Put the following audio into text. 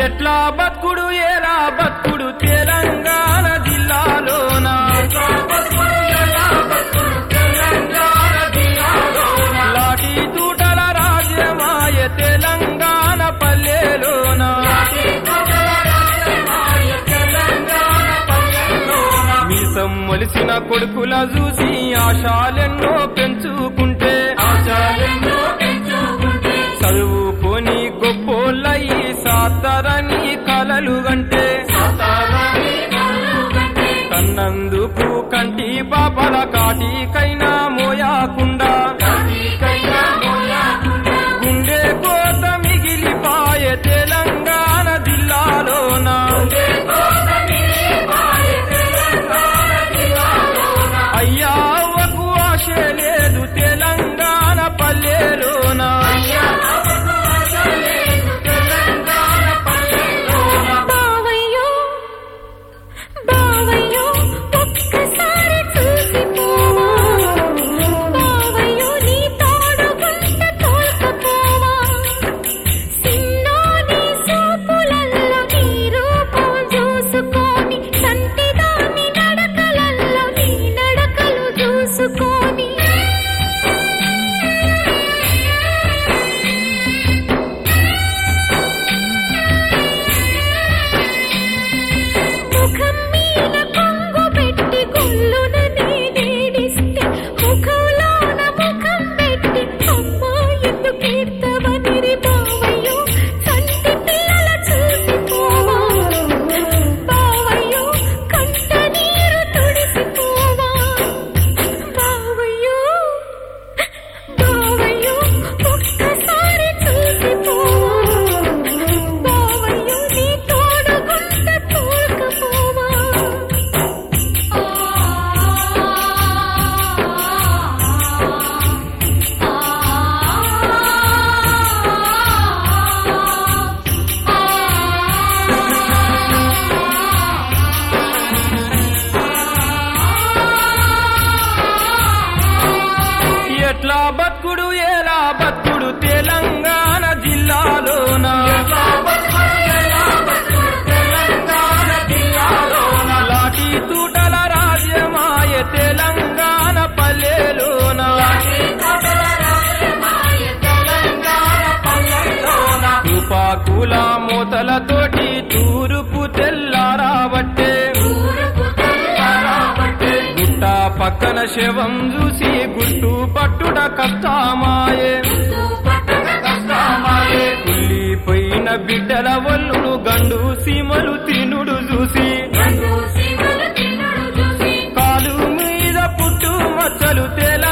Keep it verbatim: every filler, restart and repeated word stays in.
ఎట్లా బతుకుడు ఎలా బతుకుడు తెలంగాణ జిల్లాలోన లాఠీ తూటల రాజ్యమాయ తెలంగాణ పల్లెలోన మీసం మొలిసిన కొడుకుల చూసి ఆశాలెన్నో పెంచుకుంటే చదువుకొని గొప్పోళ్ళయి సాతరని కలలు గంటే కన్నందుకు కంటి పాపల కాటికైనా మోయాకుండా గుండె కోత మిగిలిపాయే తెలంగాణ జిల్లాలోన అయ్యా అవ్వకు ఆశ లేదు తెలంగాణ పల్లెలోన ఎట్లా బతుకుడు ఎలా బతుకుడు తెలంగాణ జిల్లాలోన లాఠీ తూటల రాజ్యమాయ తెలంగాణ పల్లెలోన తుపాకుల మూతలతోటి తూరుపు తెల్లారాబట్టే పక్కన శవం చూసి గుట్టు పట్టుడ కష్టమాయే కుళ్ళిపోయిన బిడ్డల వల్లును గండు సీమలు తినుడు చూసి కాలు మీద పుట్టు మచ్చలు తెల